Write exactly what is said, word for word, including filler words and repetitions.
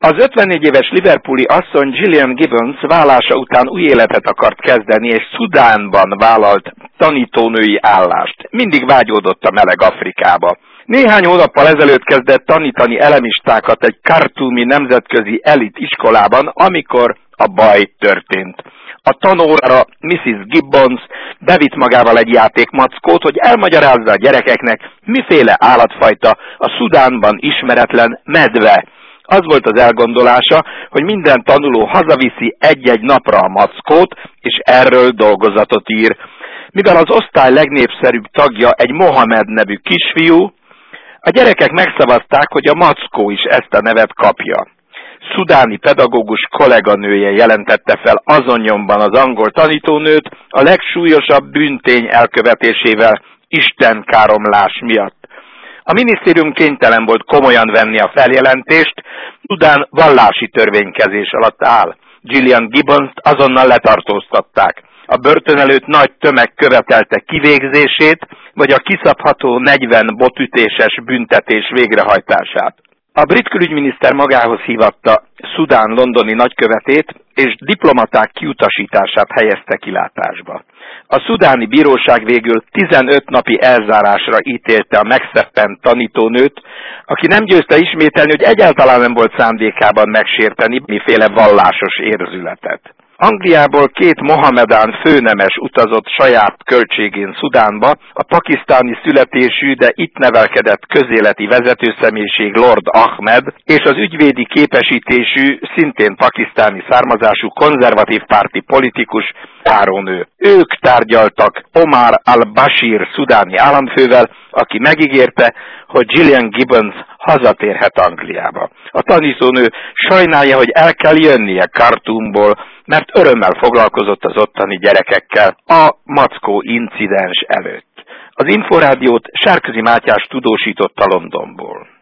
Az ötvennégy éves liverpooli asszony Gillian Gibbons válása után új életet akart kezdeni, és Szudánban vállalt tanítónői állást. Mindig vágyódott a meleg Afrikába. Néhány hónappal ezelőtt kezdett tanítani elemistákat egy khartoumi nemzetközi elit iskolában, amikor a baj történt. A tanóra missziz Gibbons bevitt magával egy játékmackót, hogy elmagyarázza a gyerekeknek, miféle állatfajta a Szudánban ismeretlen medve. Az volt az elgondolása, hogy minden tanuló hazaviszi egy-egy napra a mackót, és erről dolgozatot ír. Mivel az osztály legnépszerűbb tagja egy Mohamed nevű kisfiú, a gyerekek megszavazták, hogy a mackó is ezt a nevet kapja. Szudáni pedagógus kolléganője jelentette fel azon nyomban az angol tanítónőt a legsúlyosabb bűntény elkövetésével, istenkáromlás miatt. A minisztérium kénytelen volt komolyan venni a feljelentést, Szudán vallási törvénykezés alatt áll. Gillian Gibbonst azonnal letartóztatták. A börtön előtt nagy tömeg követelte kivégzését, vagy a kiszabható negyven botütéses büntetés végrehajtását. A brit külügyminiszter magához hívatta Szudán londoni nagykövetét, és diplomaták kiutasítását helyezte kilátásba. A szudáni bíróság végül tizenöt napi elzárásra ítélte a megszeppent tanítónőt, aki nem győzte ismételni, hogy egyáltalán nem volt szándékában megsérteni miféle vallásos érzületet. Angliából két mohamedán főnemes utazott saját költségén Szudánba, a pakisztáni születésű, de itt nevelkedett közéleti vezetőszemélyiség Lord Ahmed, és az ügyvédi képesítésű, szintén pakisztáni származású konzervatív párti politikus járónő. Ők tárgyaltak Omar al-Bashir szudáni államfővel, aki megígérte, hogy Gillian Gibbons hazatérhet Angliába. A tanítónő sajnálja, hogy el kell jönnie Khartoumból, mert örömmel foglalkozott az ottani gyerekekkel a mackó incidens előtt. Az Inforádiót Sárközi Mátyás tudósította Londonból.